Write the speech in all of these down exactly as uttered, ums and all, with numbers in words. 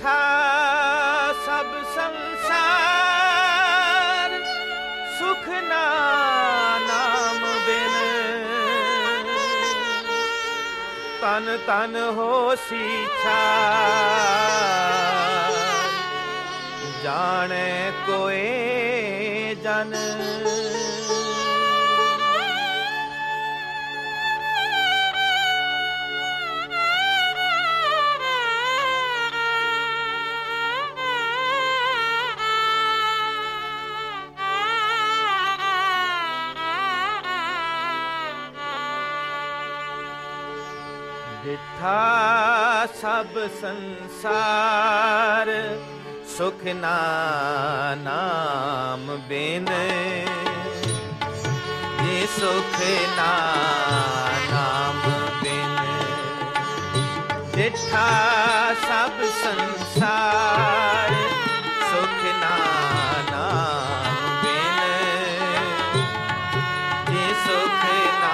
डिठा सब संसार सुख ना नाम बिन तन तन होसी छार जाने कोई जन डिठा सब संसार सुख ना नाम बिन ये सुख ना नाम बिन डिठा सब संसार सुख ना नाम बिन ये सुख ना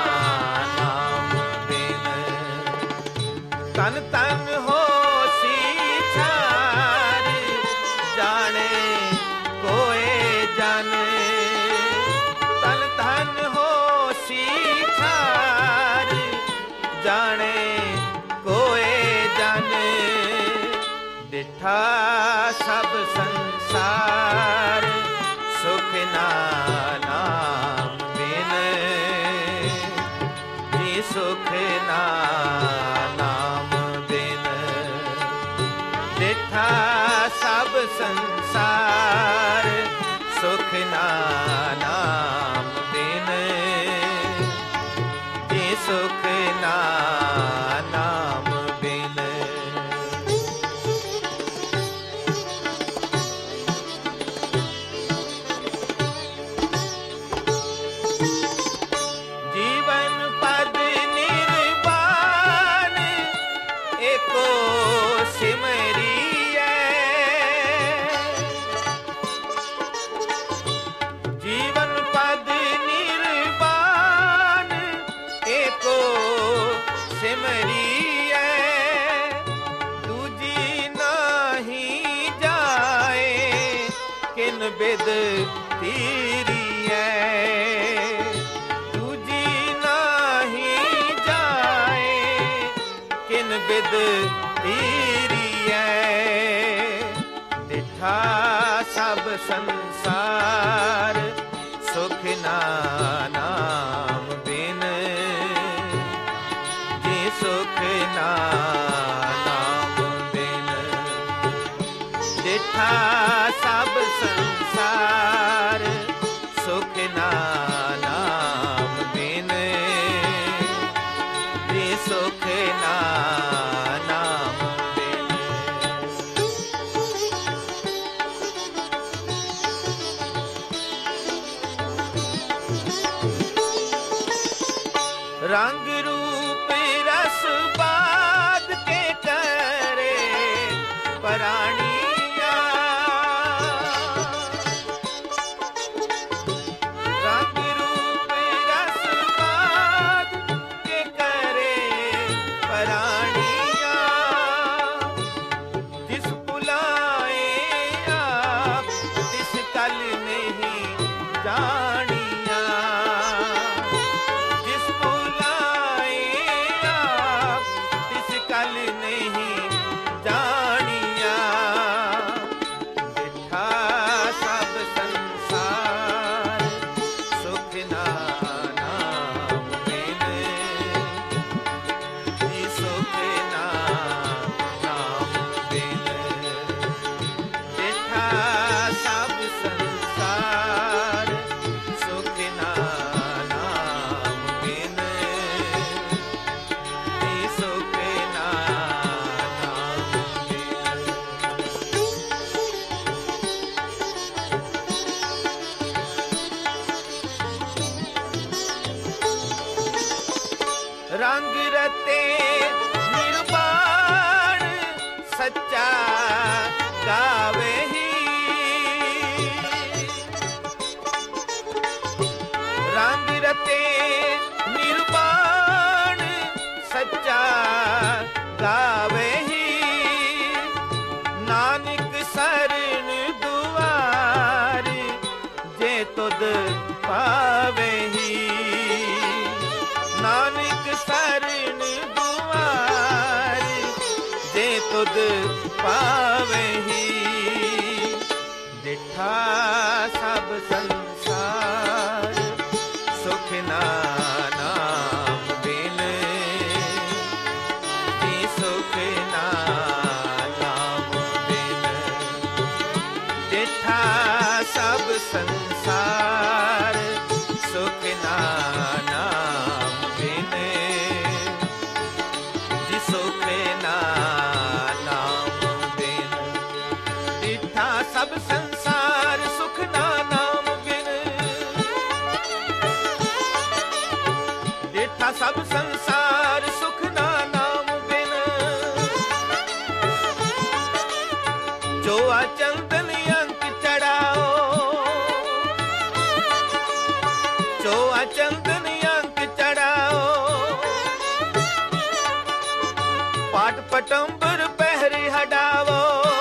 तन तन होसी छार जाने कोई जन तन तन होसी छार जाने कोई जन डिठा सब संसार सुख ना नाम बिन जी सुख ना डिठा सब संसार सुख ना नाम बिन ये सुख ना नाम बिन जीवन पद निर्वाण एको सिमरी सिमरिए दूजी नहीं जाए किन बिद तीरिए दूजी नहीं जाए किन बिद तीरिए डिठा सब संसार सुख ना नाम बिन सुख ना नाम बिन डिठा सब संसार सुख ना नाम बिन ये सुख ना नाम बिन रंग रूप रस बाद के करे पराणिया रंग रूप रस बाद के करे पराणिया जिस बुलाए आप तिस कल नहीं जानिया कल नहीं जानिया डिठा सब संसार सुख ना नाम बिन जी सुख ना नाम बिन डिठा सब संसार सुख ना नाम बिन जी सुख रंग रते निर्वाण सच्चा गावे ही रंग रते निर्वाण सच्चा गावे ही लाग सरन दुआर, जे तुद पावही। डिठा सब संसार सुख ना नाम बिन, जी सुख ना नाम बिन। डिठा सब संसार सुख ना नाम बिन, जी सुख ना नाम बिन। डिठा सब संसार सुख ना नाम बिन, डिठा सब संसार सुख ना नाम बिन। जो आ चंदन अंक चढ़ाओ, जो आ चंदन अंक चढ़ाओ। पाट पटंबर पहरे हटाओ,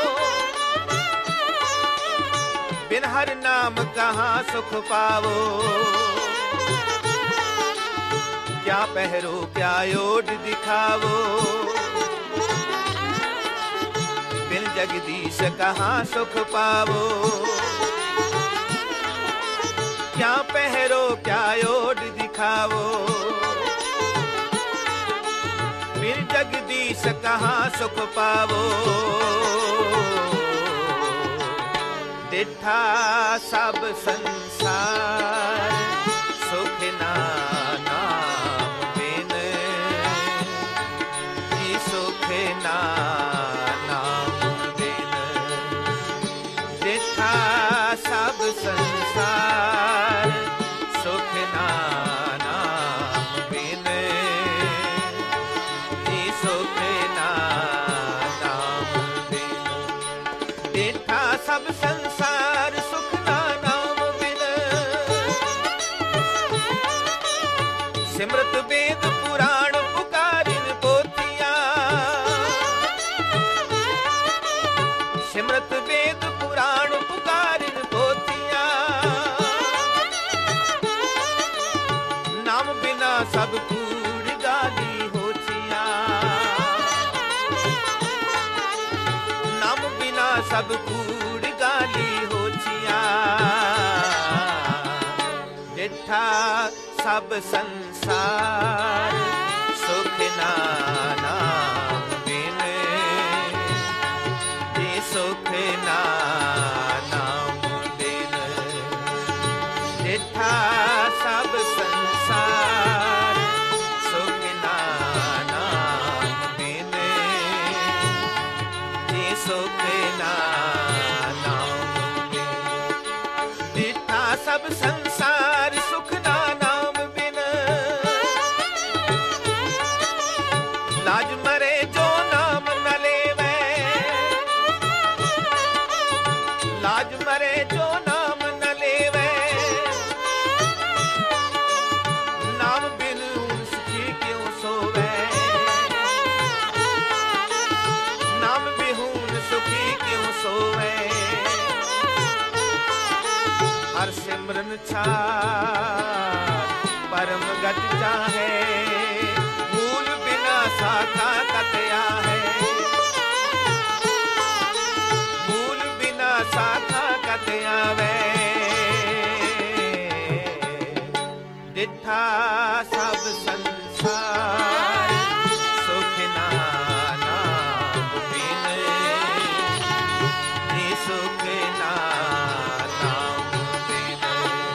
बिन हर नाम कहाँ सुख पावो। क्या पहरो क्या ओढ़ दिखावो, बिन जगदीश कहाँ सुख पावो। क्या पहरो क्या ओढ़ दिखावो, बिन जगदीश कहाँ सुख पावो। डिठा सब संसार सुख ना नाम बिन, जी सुख ना नाम बिन। डिठा सब संसार सुख ना नाम बिन, जी सुख ना नाम बिन। डिठा सब संसार सुख ना नाम बिन। सिमरत वेद पुराण पुकारिन पोथिया, सिमरत वेद पुराण पुकारिन पोथिया। नाम बिना सब कूड़ गाली होथिया, नाम बिना सब कूड़ गाली होथिया। डिठा सब संसार सुख ना नाम बिन, जी सुख ना नाम बिन। डिठा सब संसार सुख ना नाम बिन, जी सुख ना नाम बिन। डिठा सब संसार सुख ना नाम बिन। लाज मरे जो नाम न लेवे, लाज मरे जो नाम न लेवे। नाम बिन सुखी क्यों सोवे, नाम बिहून सुखी क्यों सोवे। हर सिमरन छाड़ परम गत चाहे, मूल बिना शाखा कतया है। मूल बिना शाखा कतया वे। डिठा सब संसार सुख ना नाम बिन, जी सुख ना नाम बिन।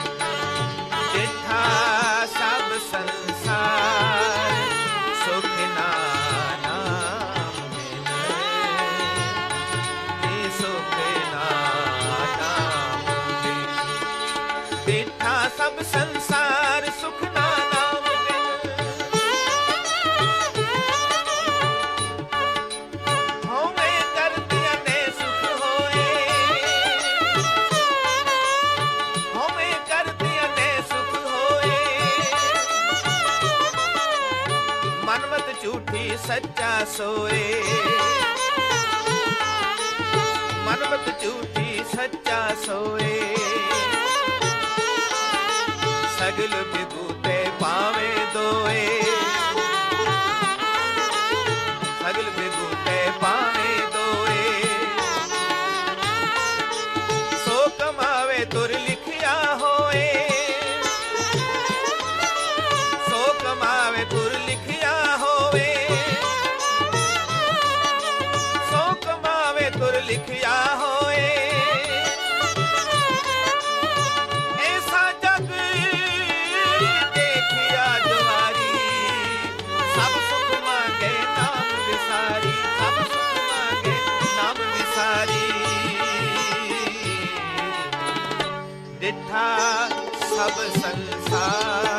डिठा सब संसार सुख ना नाम बिन, जी सुख ना नाम बिन। डिठा सब संसार सुख ना नाम बिन। होवे कर दिया ने सुख होए, होवे कर दिया ने सुख होए। मनमत झूठी सच्चा सोए, मनमत झूठी सच्चा सोए। सगल विभूते पावे दोए, डिठा सब संसार।